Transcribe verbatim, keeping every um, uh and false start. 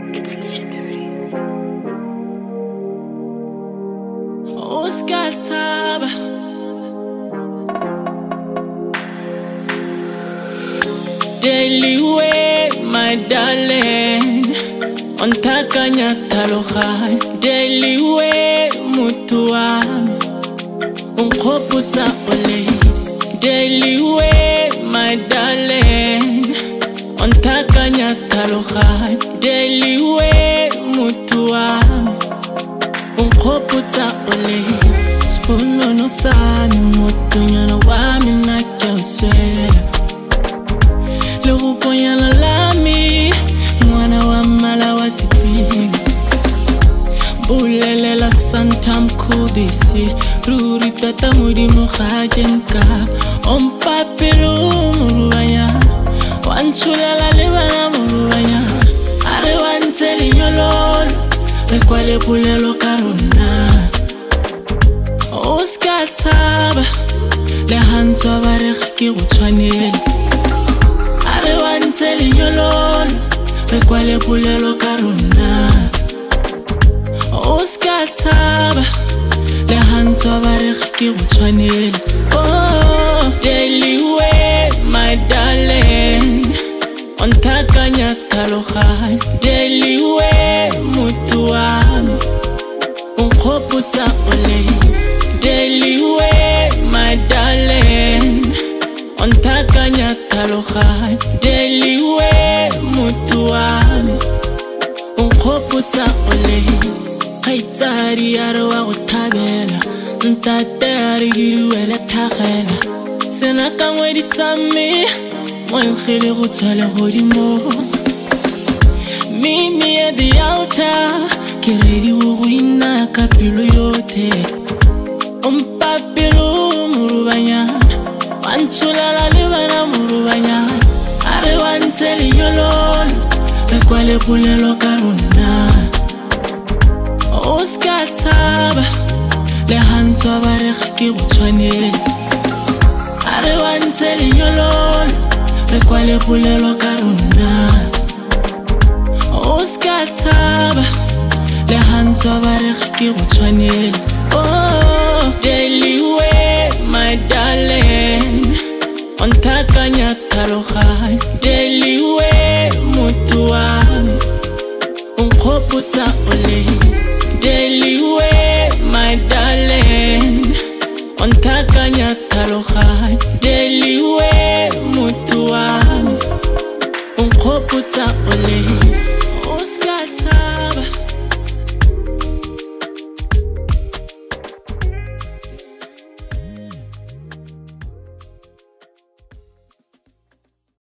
It's legendary. Oscar Taba. Daily way, my darling. On takanya talohan. Daily way, mutuam. Unkoputa ole. Daily way, my darling. On takanya talohan. Daily way, mutuam. Unkoputa ole. Spono no sami mutunya na wami na kioswela. Lugu ponya la lami, mwana wa mala wa sipiga. Bulele la santa mkudisi, ruri tata muri mukhajenka. Ompapelu murubanya, wanchula la libana murubanya. Are wanteli nyololo, rekwale pulelo karuna. Oscar Taba, le hanto bare khaki gutshwanele. Are wanteli nyololo, rekwale pulelo karuna. Oscar Taba, le hanto bare khaki gutshwanele. Oh, daily way, my darling. On takanya talohan. Daily way, mutuami. Unkoputa ole. Daily way, my darling. On takanya talohan. Daily way, mutuami. Unkoputa ole. Kaitari arwa utabela. Ntatari giruela takhela. Senaka mwedi sami. Mwen khile gutshwale godimo. Mimi at the altar. Ke ready go wina ka pelo yote. Ompapelo murubanyana. Wanchula la libana murubanyana. Are wanteli nyololo, rekwale pulelo karuna. Oscar Taba, le hanto bare khaki gutshwanele. Are wanteli nyololo, rekwale pulelo karuna. Oscar Taba, le hanto bare khaki gutshwanele. Oh, daily way, my darling. On takanya talohan.